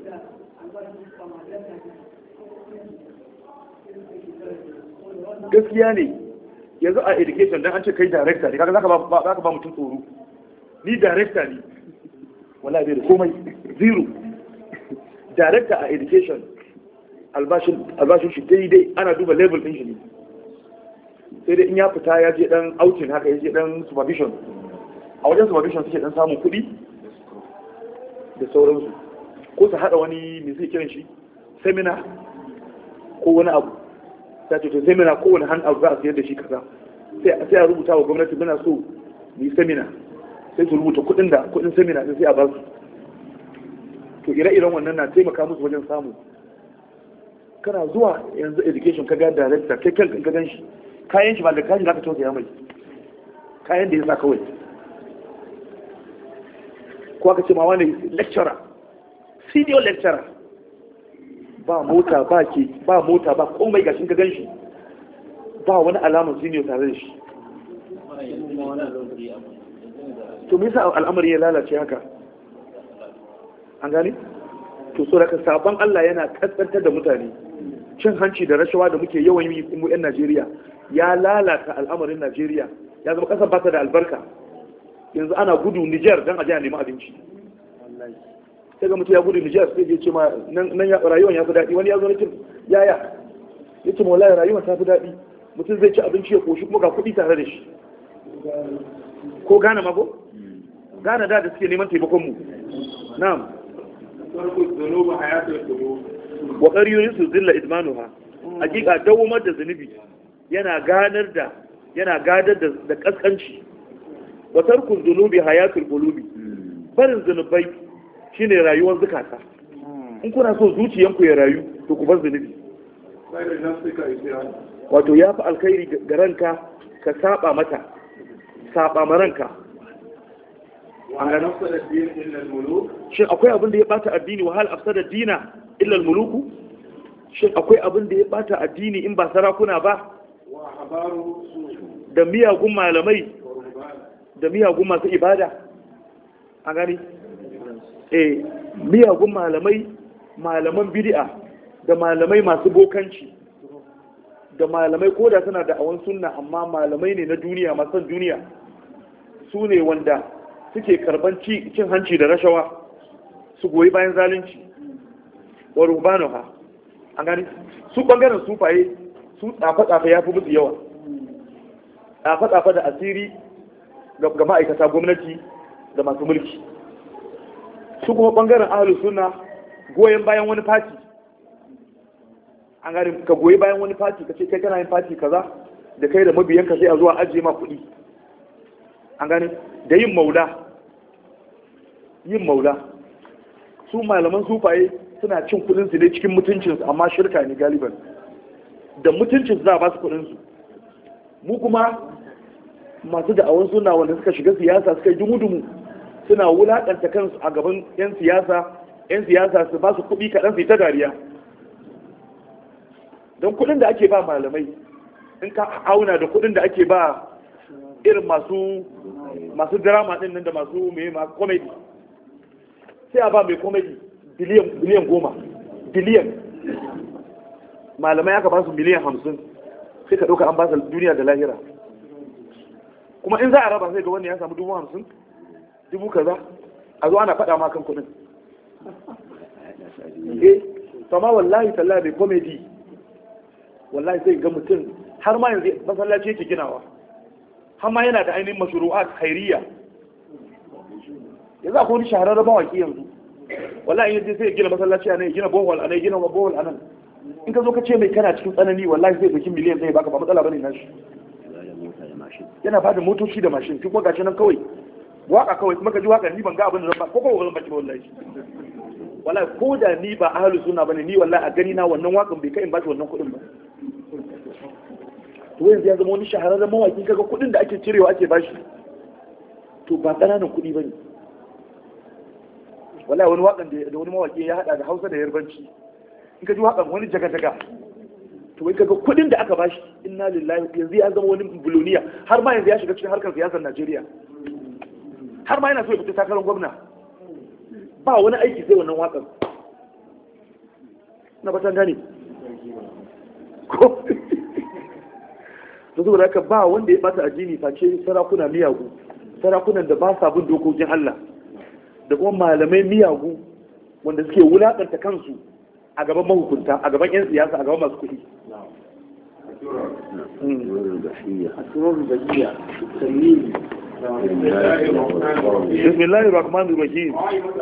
Gaskiya ne, yanzu a education don an ce kai director ne, kaga za ka ba mutum tsoro. Ni director ne, wala bai da komai, zero. Director a education albashin shi daidai, ana duba level ɗin shi ne. Sai dai in ya fita ya je dan outing haka, ya je dan supervision, a wajen supervision suke dan samun kuɗi da sauransu, ko su haɗa wani mai zai kiran shi seminar ko wani abu, ta ce to seminar ko wani hand out za a sayar da shi kaza, sai a rubuta wa gwamnati muna so mu yi seminar, sai su rubuta kuɗin seminar sai a ba su. To ire-iren wannan na taimaka musu wajen samu. Kana zuwa yanzu education ka ga director, kai kan ka gan shi kayan shi ba da kayan da aka tausaya mai, kayan da ya sa kawai. Ko aka ce ma wani lecturer, senior lecturer, ba mota ba komai gashin ka gan shi, ba wani alamun senior tare da shi. To me yasa al'amari ya lalace haka? An gane? To so daga sabon Allah yana kaskantar da mutane. Cin hanci da rashawa da muke yawan yi mu 'yan Najeriya ya lalata al'amarin Najeriya, ya zama kasar ba ta da albarka. Yanzu ana gudu Niger don a je a nemi abinci. Sai ga mutum ya gudu Niger sai ya ce ma nan rayuwar ya fi daɗi. Wani ya zo na ce yaya, ya ce wallahi rayuwar ta fi daɗi. Mutum zai ci abinci ya koshi kuma ga kuɗi tare da shi. Ko Ghana ma ko? Ghana da suke neman taimakon mu. Na'am. Wa ƙaryoyin su zilla idmanuha, hakika dawamar da zunubi yana gadar da kaskanci. Wa tarkul zunubi hayatul qulubi, barin zunubai shine rayuwar zukata. In kuna so zuciyanku ya rayu to ku bar zunubi. Wato ya fi alkhairi ga ranka ka saba mata, saba ma ranka. Shin akwai abin da ya bata addini, wa hal afsada dina illa al-muluku? Shin akwai abin da ya bata addini in ba sarakuna ba? Da miyagun malamai, da miyagun masu ibada? A gani? Miyagun malamai, malaman bid'a, da malamai masu bokanci, da malamai ko da suna da awon sunna amma malamai ne na duniya, masu duniya, su ne wanda suke karban cin hanci da rashawa, su goyi bayan zalunci. Wa rubanuha, an gani su bangaren sufaye, su tsafa-tsafa ya fi musu yawa, tsafa-tsafa da asiri ga ma'aikata gwamnati da masu mulki. Su kuma bangaren ahlus sunna goyen bayan wani fati, an gani ka goyi bayan wani fati, ka ce kai kana yin fati kaza da kai da mabiyanka sai a zuwa ajiye ma kuɗi. An gani da yin maula su malaman sufaye suna cin kudin su ne cikin mutuncinsu amma shirka ne galiban da mutuncinsu za a ba su kudin su. Mu kuma masu da'awan suna wanda suka shiga siyasa suka yi dumu-dumu suna wulaƙanta kansu a gaban 'yan siyasa su ba su kuɗi kaɗan su yi ta dariya. Don kuɗin da ake ba malamai in ka auna da kuɗin da ake ba irin masu drama ɗin nan da masu komedi, sai a ba mai komedi biliyan 10 biliyan, malamai aka ba su miliyan 50, sai ka ɗauka an ba su duniya da lahira. Kuma in za a raba sai ga wani ya samu 50,000 dubu kaza a zo ana faɗa ma kan kuɗin. Sama wallahi tallahi mai komedi wallahi sai ga mutum har ma yanzu masallaci yake ginawa, har ma yana da ainihin mashru'at khairiyya. Yanzu akwai wani shahararren mawaki yanzu wallahi yanzu sai ya gina masallaci a nan, ya gina bohol a nan, ya gina bohol a nan. In ka zo ka ce mai kana cikin tsanani wallahi zai ɗauki miliyan ɗaya baka, ba matsala bane nashi. Yana bada motoci da mashin, duk gashi nan kawai waka kawai, kuma ka ji waka ni ban ga abin da zan ba, ko zan baki wallahi. Wallahi ko da ni ba ahlus sunna bane, ni wallahi a gani na wannan wakan bai kai in bashi wannan kuɗin ba. To yanzu ya zama wani shahararren mawaki, kaga kuɗin da ake cirewa ake bashi to ba ƙananan kuɗi bane. Wallahi wani wakan da wani mawaki ya hada da Hausa da Yarbanci, in ka ji wakan wani jaga-jaga, to wai kaga kuɗin da aka bashi, inna lillahi, yanzu ya zama wani buloniya, har ma yanzu ya shiga cikin harkar siyasar Najeriya, har ma yana so ya fita takarar gwamna. Ba wani aiki sai wannan wakan. Na batan gane ko da saboda haka ba wanda ya bata addini face sarakuna miyagu, sarakunan da ba sa bin dokokin Allah, da kuma malamai miyagu wanda suke wulakanta kansu a gaban mahukunta, a gaban 'yan siyasa, a gaban masu kuɗi. Bismillahir Rahmanir Rahim.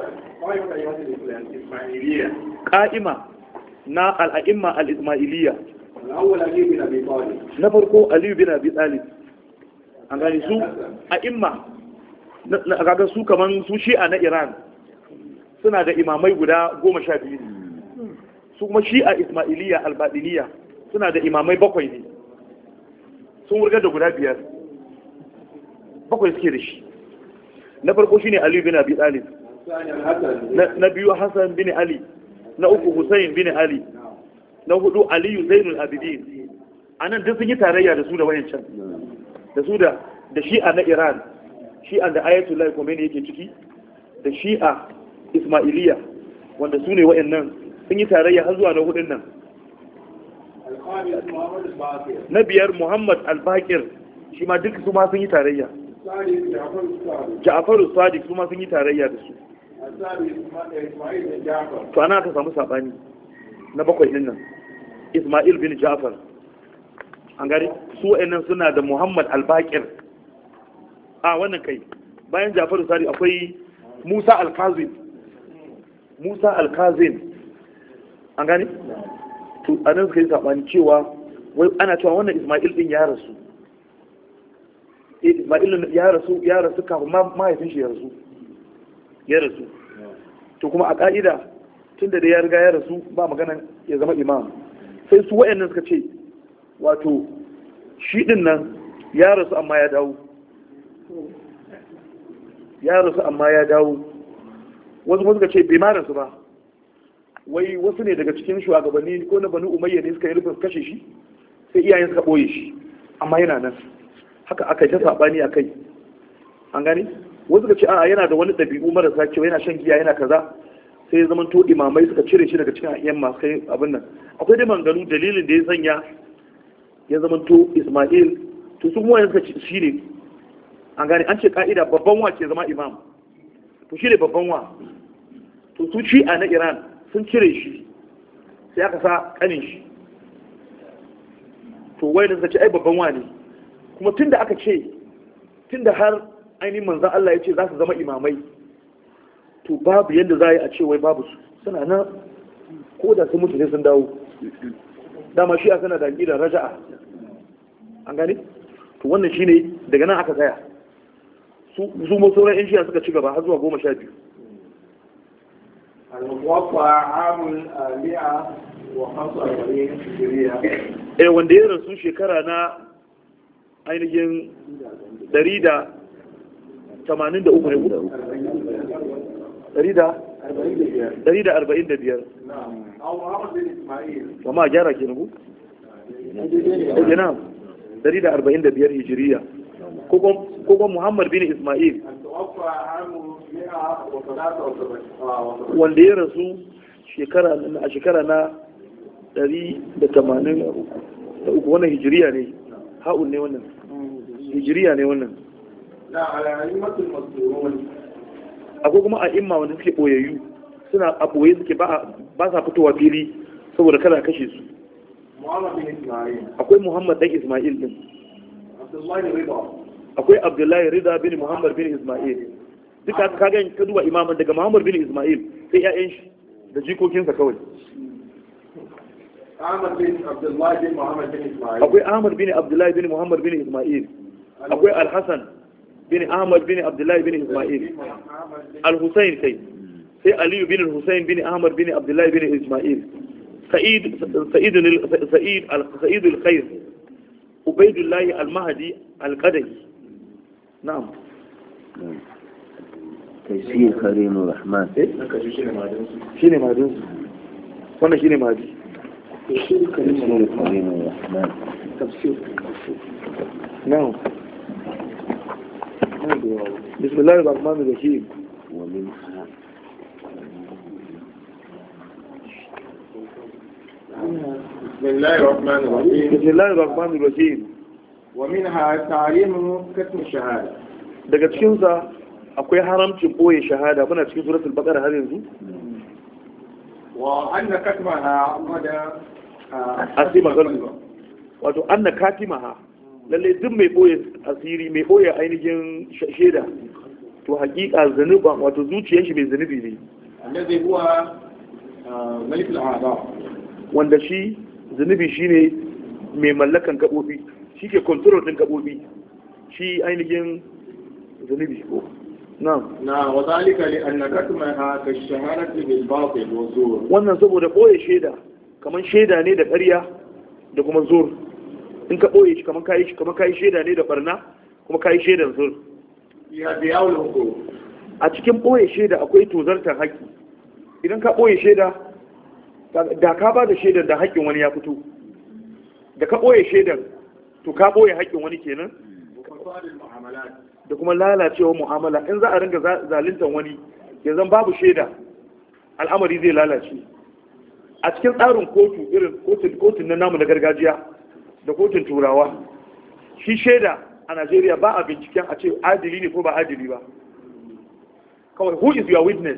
Qa'ima na al-a'imma al-ismailiyya. Na farko Aliyu bin Abi Talib. An gani su a'imma na kaga su kaman su Shi'a na Iran suna da imamai guda 12. Su kuma Shi'a Ismailiyya al-Badiniyya suna da imamai 7 ne. Sun wurgar da guda 5. 7 suke da shi. Na farko shine Aliyu bin Abi Talib. Na biyu Hassan bin Ali. Na uku Hussein bin Ali. Na hudu Aliyu Zainul Abidin. Anan duk sun yi tarayya da su da wayancan. Da su da Shi'a na Iran, Shi'a da Ayatollah Khomeini yake ciki, da Shi'a Ismailiyya wanda su ne wayannan sun yi tarayya har zuwa na hudun nan. Na biyar Muhammad Al-Baqir, shi ma duk su ma sun yi tarayya. Ja'faru Sadiq su ma sun yi tarayya da su. To ana ta samu sabani na 7 din nan. Ismail bin Ja'far. An gari su wayannan suna da Muhammad Al-Baqir. Wannan kai bayan Ja'faru Sadiq akwai Musa Al-Kazim. Musa Al-Kazim. An gani? To anan suka yi sabani cewa wai ana cewa wannan Ismail din ya rasu. Ismail ya rasu kafin mahaifin shi ya rasu. To kuma a ka'ida tunda da ya riga ya rasu ba maganan ya zama imam. Sai su wayannan suka ce wato shi din nan ya rasu amma ya dawo. Wasu suka ce bai ma rasu ba. Wai wasu ne daga cikin shugabanni ko na Banu Umayya ne suka yi rufin kashe shi, sai iyayen suka boye shi, amma yana nan. Haka aka ta sabani akai. An gani? Wasu suka ce a'a yana da wani ɗabi'u marasa kyau, yana shan giya, yana kaza. Sai ya zama to imamai suka cire shi daga cikin ayyan masu kai abin nan. Akwai dai manganu dalilin da ya sanya ya zama to Ismail, to su kuma suka ce shi ne. An gani an ce ka'ida babban wa ke zama imam. To shi ne babban wa. To su Shi'a na Iran sun cire shi sai aka sa kanin shi. To wai da suka ce ai babban wa ne. Kuma tunda aka ce tunda har ainihin manzan Allah ya ce za su zama imamai, to babu yadda za a yi a ce wai babu su, suna nan ko da sun mutu sai sun dawo. Dama shi a sana da aƙidar raja'a. An gani? To wannan shi ne daga nan aka tsaya. Su sauran 'yan shiya suka ci gaba har zuwa 12. المتوفى عام 145 هجرية. wanda ya rasu shekara na ainihin 183 ne 145. أو محمد بن إسماعيل. kama a gyara ke nugu? yana 145 hijiriya ko kuma Muhammad bin Ismail المتوفى عام 173. wanda ya rasu a shekara na 183 wannan hijiriya ne ha'un ne wannan hijiriya ne wannan لا على أئمة المصدرون. akwai kuma a imma wanda suke boyayyu suna a boye suke ba sa fitowa fili saboda kada kashe su محمد بن إسماعيل. akwai Muhammad dan Ismail din عبد الله رضا. akwai Abdullahi Rida bin Muhammad bin Ismail duka ka ga ka duba imaman daga Muhammad bin Ismail sai ƴaƴan shi da jikokinsa kawai أحمد بن عبد الله بن محمد بن إسماعيل. akwai Ahmad bin Abdullahi bin Muhammad bin Ismail akwai Al-Hassan bin Ahmad bin Abdullahi bin Ismail Al-Husayn kai sai Aliyu bin Al-Husayn bin Ahmad bin Abdullahi bin Ismail Sa'id al-Khair Ubaydullah al-Mahdi al-Qadahi na'am تيسير كريم الرحمن. shine madin wannan shine madi تيسير كريم الرحمن. tafsir na'am bismillahir rahmanir rahim ومنها بسم الله الرحمن الرحيم. bismillahir rahmanir rahim ومنها تعليم كتم الشهادة. daga cikin sa akwai haramcin boye shahada muna cikin suratul baqara har yanzu وأن كتمها قد asima galba wato anna katimaha lalle duk mai boye asiri mai boye ainihin shaida to hakika zanuba wato zuciyar shi mai zanubi ne الذي هو ملك الأعضاء. wanda shi zanubi shine mai mallakan gabobi shike control din gabobi shi ainihin zanubi ko na'am نعم وذلك لأن كتمها كالشهادة بالباطل والزور. wannan saboda boye shaida kaman shaida ne da ƙarya da kuma zur in ka boye shi kaman kai shaida ne da barna kuma kai shaidan zur فيها ضياع الحقوق. a cikin boye shaida akwai tozartar haƙƙi idan ka boye shaida da ka ba da shaidar da haƙƙin wani ya fito da ka boye shaidar to ka boye haƙƙin wani kenan وفساد المعاملات. da kuma lalacewa mu'amala in za a ringa zaluntar wani yanzu babu shaida al'amari zai lalace a cikin tsarin kotu irin kotun na namu na gargajiya da kotun turawa shi shaida a Najeriya ba a binciken a ce adili ne ko ba adili ba kawai who is your witness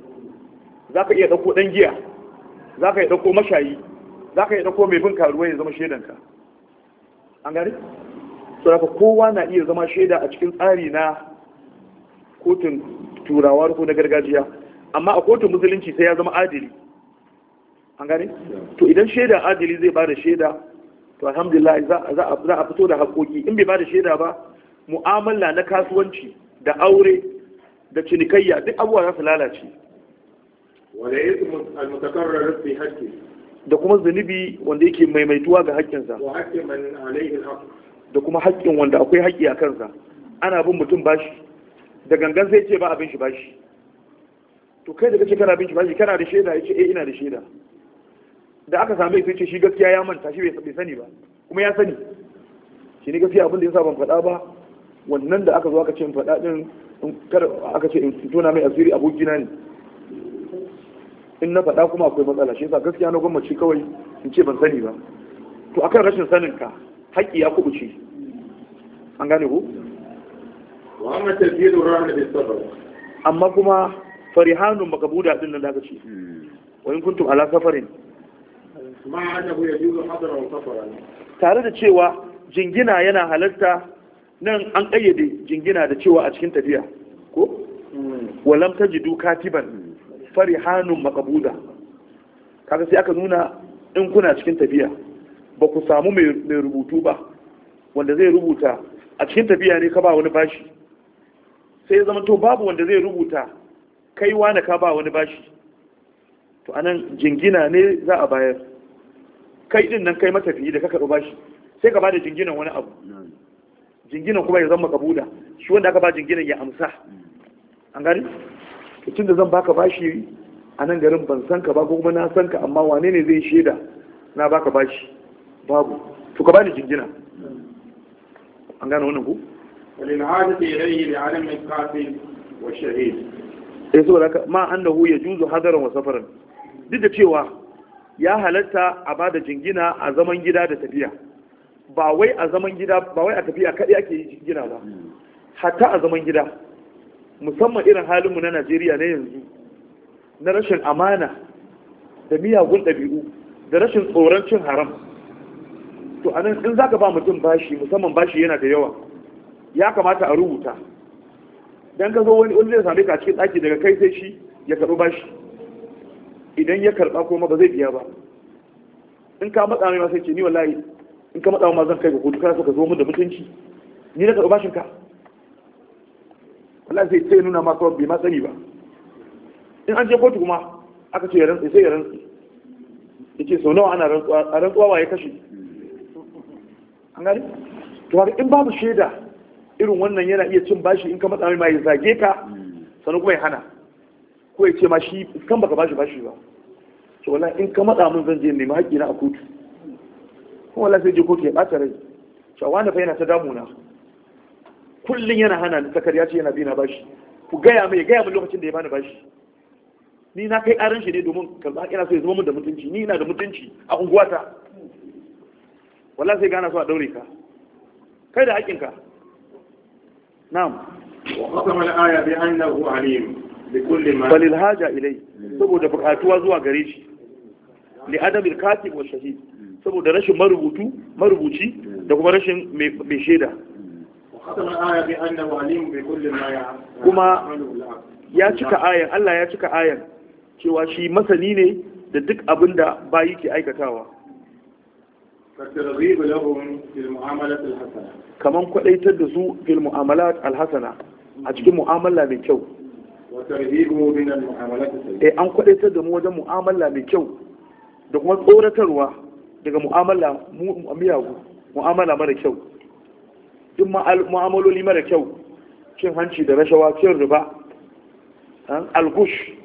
za ka iya ɗauko ɗan giya za ka iya ɗauko mashayi za ka iya ɗauko mai bin karuwa ya zama shaidanka an gani? saboda kowa na iya zama shaida a cikin tsari na kotun turawa ko na gargajiya amma a kotun musulunci sai ya zama adili an gane to idan shaida adili zai bada shaida to alhamdulillah za a fito da haƙoƙi in bai bada shaida ba mu'amala na kasuwanci da aure da cinikayya duk abubuwa za su lalace ولا اسم المتكرر في حقه. da kuma zunubi wanda yake maimaituwa ga haƙƙinsa وحق من عليه الحق. da kuma haƙƙin wanda akwai haƙƙi a kansa ana bin mutum bashi da gangan sai ce ba abin shi bashi to kai da kace kana bin shi bashi kana da shaida yace eh ina da shaida da aka same sai ce shi gaskiya ya manta shi bai sani ba kuma ya sani shi ne gaskiya abin da yasa ban faɗa ba wannan da aka zo aka ce in faɗa din kar aka ce in tona mai asiri abokina ne in na faɗa kuma akwai matsala shi yasa gaskiya na gwamnati kawai in ce ban sani ba to akan rashin sanin ka haƙƙi ya kubuce an gane ku وأما التسجيل الرهن بالصبر. amma kuma farihanun makabuda din nan da aka ce wa in kuntum ala safarin مع أنه يجوز حضرا وسفرا. tare da cewa jingina yana halarta nan an kayyade jingina da cewa a cikin tafiya ko walam tajidu katiban farihanun makabuda kaga sai aka nuna in kuna cikin tafiya ba ku samu mai rubutu ba wanda zai rubuta a cikin tafiya ne ka ba wani bashi sai ya zama to babu wanda zai rubuta kai wani ka ba wani bashi to anan jingina ne za a bayar. Kai din nan kai matafiyi da ka karɓi bashi sai ka bada jinginan wani abu, jinginan kuma ya zama kabuda, shi wanda aka ba jinginan ya amsa. An gani tun da zan baka bashi a nan garin ban san ka ba ko kuma na san ka, amma wane ne zai shaida na baka bashi? Babu, to ka bani jingina. An gane wannan ku? وللحاجة إليه لعدم القاتل والشهيد. saboda haka ma annahu yajuzu hadaran wa safaran, duk da cewa ya halatta a bada jingina a zaman gida da tafiya, ba wai a zaman gida, ba wai a tafiya kadai ake yi jingina ba, hatta a zaman gida, musamman irin halinmu na Najeriya na yanzu na rashin amana da miyagun ɗabi'u da rashin tsoron cin haram. To anan in zaka ba mutum bashi, musamman bashi yana da yawa, ya kamata a rubuta, dan ka zo wani zai same ka cikin ɗaki daga kai sai shi ya karɓi bashi, idan ya karɓa kuma ba zai biya ba. In ka matsa mai ma sai ce ni wallahi in ka matsa ma zan kai ga kotu, kana so ka zo mun da mutunci, ni na karɓi bashin ka. Wallahi sai nuna ma kawai bai ma sani ba. In an je kotu kuma aka ce ya rantsi, sai ya rantsi, ya ce sau nawa ana rantsuwa, a rantsuwa wa ya kashe. An gani? To haka in babu shaida irin wannan yana iya cin bashi, in ka matsa mai ma ya zage ka, sannan kuma ya hana, ko ya ce ma shi kan baka bashi bashi ba. To wallahi in ka matsa mun zan je nemi haƙƙi na a kotu. Kuma wallahi sai je kotu ya ɓata rai. Shawa na fa yana ta damuna. Kullum yana hana ni sakar, ya ce yana bi na bashi. Ku gaya min lokacin da ya bani bashi. Ni na kai ƙaran shi ne domin karɓa, ina so ya zama mun da mutunci, ni ina da mutunci a unguwata. Wallahi sai gana so a daure ka. Kai da haƙƙinka. Na'am. Wa qasama al-aya bi annahu alim bi kulli ma balil haja ilai, saboda buƙatuwa zuwa gare shi, li adamil katib wa shahid, saboda rashin marubuci da kuma rashin mai shaida. Kuma ya cika ayan, Allah ya cika ayan cewa shi masani ne da duk abin da bayi ke aikatawa. Kaman kwadaitar da su fil mu'amalat alhasana, a cikin mu'amala mai kyau. An kwadaitar da mu wajen mu'amala mai kyau da kuma tsoratarwa daga mu'amala miyagu, mu'amala mara kyau. Duk mu'amaloli mara kyau, cin hanci da rashawa, cin riba, algush,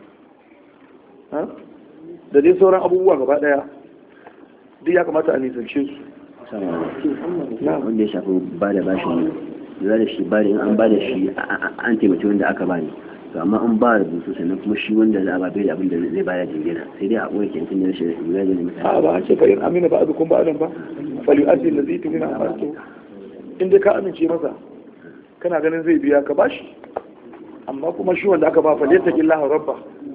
da dai sauran abubuwa gaba daya, duk ya kamata a nisance su. Wanda ya shafi ba da bashin lura da shi, ba da in an ba da shi an taimaki wanda aka bani, to amma an ba rubutu sannan kuma shi wanda za a ba bai da abin da zai baya jingina, sai dai a ɓoye kyankin da rashin lura da mutane. Ba a ce fa in amina ba a dukkan ba ba falyu'addi allazi tumina amanatu, in dai ka amince masa kana ganin zai biya ka bashi, amma kuma shi wanda aka ba fa lillahi rabba.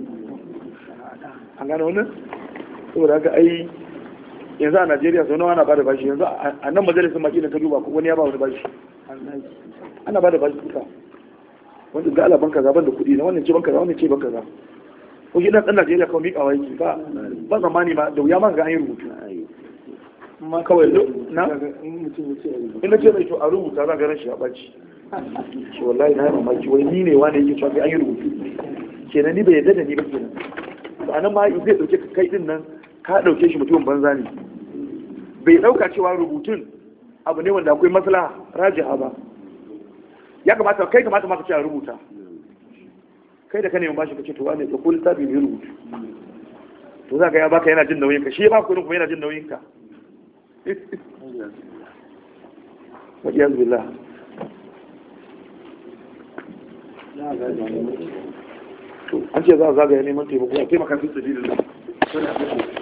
An gane wannan? Saboda haka ai yanzu a Najeriya sau nawa ana bada bashi, yanzu a nan majalisar maki da ta duba wani ya ba wani bashi, ana bada bashi duka, wanda ga ala banka zaban da kuɗi na wannan ce banka za, wannan ce banka za, ko shi ɗan Najeriya kawai miƙawa yake ba zamani ma da wuya ma ga an yi rubutu. Kawai na ina ce mai to a rubuta za ga ran shi a ɓaci, shi wallahi na yi mamaki, wai ni ne wani yake cewa an yi rubutu kenan, ni bai yarda da ni ba kenan. a nan ma zai ɗauke kai ɗin nan ka ɗauke shi mutumin banza ne, bai ɗauka cewa rubutun abu ne wanda akwai maslaha rajiha ba. Ya kamata kai kamata ma ka ce a rubuta, kai da ka neman bashi ka ce to wane ɗauko littafi ne rubutu, to za ka ya baka yana jin nauyin ka, shi ya baka kuɗin kuma yana jin nauyin ka. wa iyaz billah. An ce za a zagaya neman taimako a taimaka fi sabilillah.